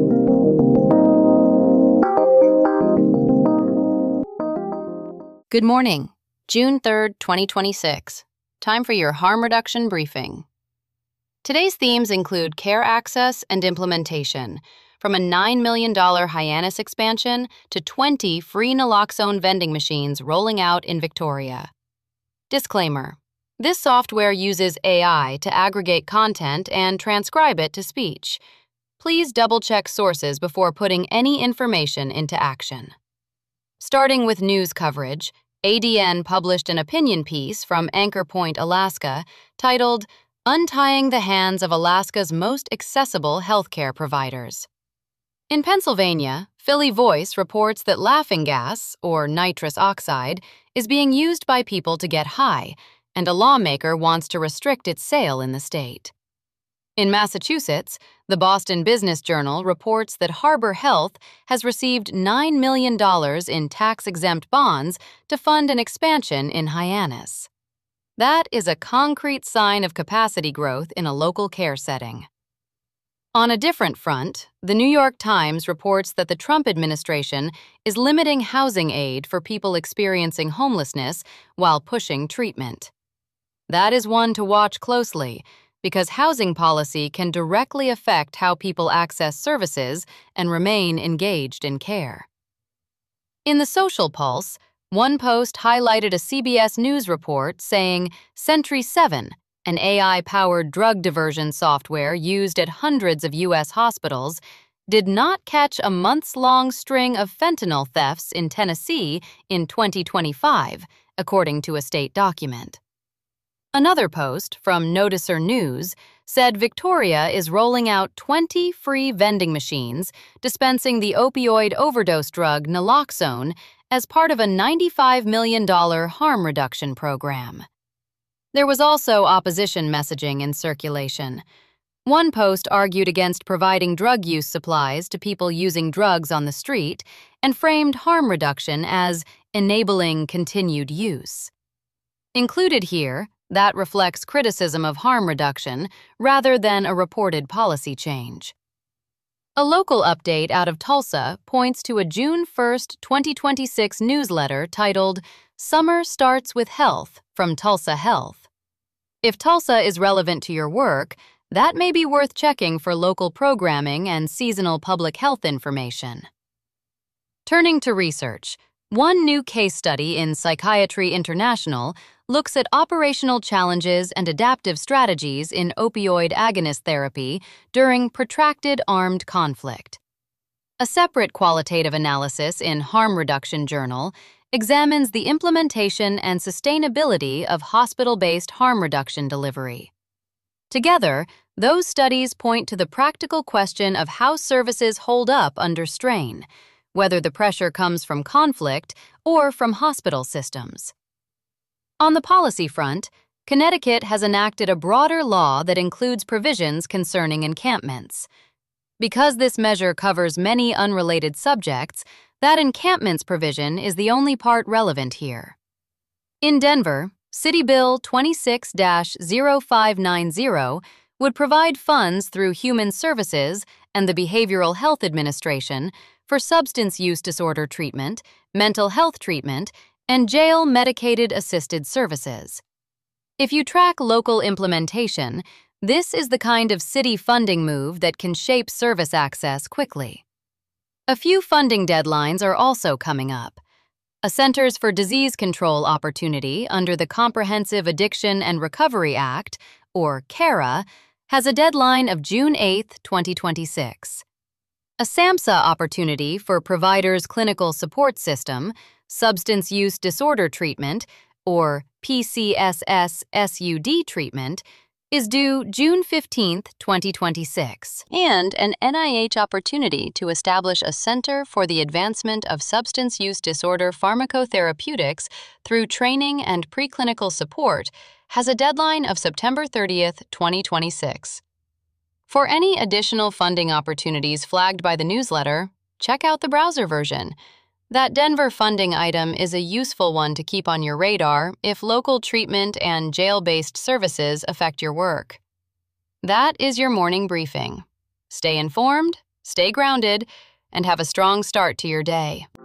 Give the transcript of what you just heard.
Good morning, June 3rd, 2026. Time for your harm reduction briefing. Today's themes include care access and implementation, from a $9 million Hyannis expansion to 20 free naloxone vending machines rolling out in Victoria. Disclaimer: this software uses AI to aggregate content and transcribe it to speech. Please double-check sources before putting any information into action. Starting with news coverage, ADN published an opinion piece from Anchor Point, Alaska, titled "Untying the Hands of Alaska's Most Accessible Healthcare Providers." In Pennsylvania, Philly Voice reports that laughing gas, or nitrous oxide, is being used by people to get high, and a lawmaker wants to restrict its sale in the state. In Massachusetts, the Boston Business Journal reports that Harbor Health has received $9 million in tax-exempt bonds to fund an expansion in Hyannis. That is a concrete sign of capacity growth in a local care setting. On a different front, the New York Times reports that the Trump administration is limiting housing aid for people experiencing homelessness while pushing treatment. That is one to watch closely, because housing policy can directly affect how people access services and remain engaged in care. In the Social Pulse, one post highlighted a CBS News report saying Sentry7, an AI-powered drug diversion software used at hundreds of U.S. hospitals, did not catch a months-long string of fentanyl thefts in Tennessee in 2025, according to a state document. Another post from Noticer News said Victoria is rolling out 20 free vending machines dispensing the opioid overdose drug naloxone as part of a $95 million harm reduction program. There was also opposition messaging in circulation. One post argued against providing drug use supplies to people using drugs on the street and framed harm reduction as enabling continued use. Included here, that reflects criticism of harm reduction rather than a reported policy change. A local update out of Tulsa points to a June 1, 2026 newsletter titled "Summer Starts with Health" from Tulsa Health. If Tulsa is relevant to your work, that may be worth checking for local programming and seasonal public health information. Turning to research, one new case study in Psychiatry International looks at operational challenges and adaptive strategies in opioid agonist therapy during protracted armed conflict. A separate qualitative analysis in Harm Reduction Journal examines the implementation and sustainability of hospital-based harm reduction delivery. Together, those studies point to the practical question of how services hold up under strain, whether the pressure comes from conflict or from hospital systems. On the policy front, Connecticut has enacted a broader law that includes provisions concerning encampments. Because this measure covers many unrelated subjects, that encampments provision is the only part relevant here. In Denver, City Bill 26-0590 would provide funds through Human Services and the Behavioral Health Administration for substance use disorder treatment, mental health treatment, and jail medicated assisted services. If you track local implementation, this is the kind of city funding move that can shape service access quickly. A few funding deadlines are also coming up. A Centers for Disease Control opportunity under the Comprehensive Addiction and Recovery Act, or CARA, has a deadline of June 8, 2026. A SAMHSA opportunity for Providers Clinical Support System, Substance Use Disorder Treatment, or PCSS-SUD treatment, is due June 15, 2026. And an NIH opportunity to establish a Center for the Advancement of Substance Use Disorder Pharmacotherapeutics through training and preclinical support has a deadline of September 30, 2026. For any additional funding opportunities flagged by the newsletter, check out the browser version. That Denver funding item is a useful one to keep on your radar if local treatment and jail-based services affect your work. That is your morning briefing. Stay informed, stay grounded, and have a strong start to your day.